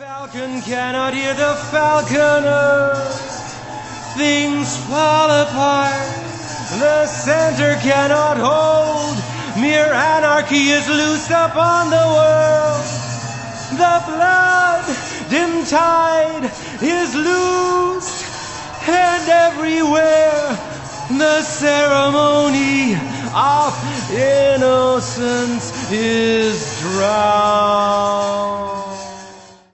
Falcon cannot hear the falconer. Things fall apart. The center cannot hold. Mere anarchy is loosed upon the world. The blood dim tide is loosed, and everywhere the ceremony of innocence is drowned.